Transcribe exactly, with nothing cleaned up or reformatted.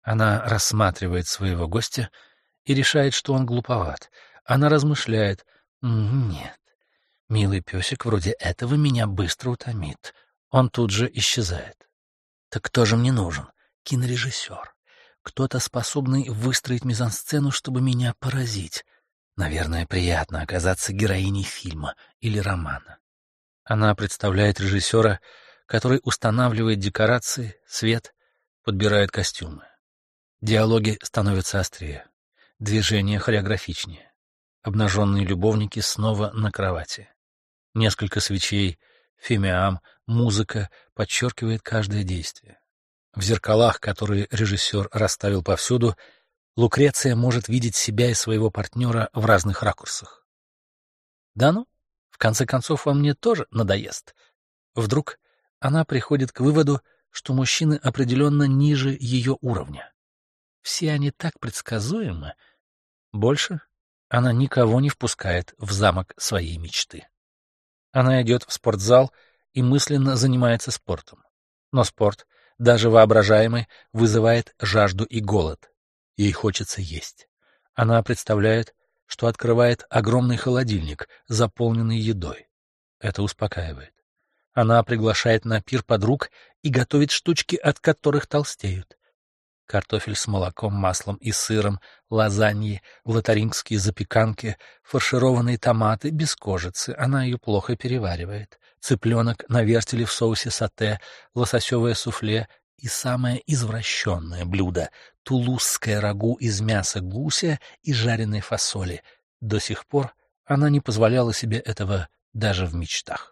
Она рассматривает своего гостя и решает, что он глуповат. Она размышляет: «Нет, милый песик вроде этого меня быстро утомит». Он тут же исчезает. Так кто же мне нужен? Кинорежиссер. Кто-то, способный выстроить мизансцену, чтобы меня поразить. Наверное, приятно оказаться героиней фильма или романа. Она представляет режиссера, который устанавливает декорации, свет, подбирает костюмы. Диалоги становятся острее, движения хореографичнее. Обнаженные любовники снова на кровати. Несколько свечей, фимиам, музыка подчеркивает каждое действие. В зеркалах, которые режиссер расставил повсюду, Лукреция может видеть себя и своего партнера в разных ракурсах. Да ну, в конце концов, он мне тоже надоест. Вдруг она приходит к выводу, что мужчины определенно ниже ее уровня. Все они так предсказуемы. Больше она никого не впускает в замок своей мечты. Она идет в спортзал и мысленно занимается спортом. Но спорт, даже воображаемый, вызывает жажду и голод. Ей хочется есть. Она представляет, что открывает огромный холодильник, заполненный едой. Это успокаивает. Она приглашает на пир подруг и готовит штучки, от которых толстеют. Картофель с молоком, маслом и сыром, лазаньи, лотарингские запеканки, фаршированные томаты без кожицы, она ее плохо переваривает, цыпленок на вертеле в соусе сате, лососевое суфле и самое извращенное блюдо — тулузское рагу из мяса гуся и жареной фасоли. До сих пор она не позволяла себе этого даже в мечтах.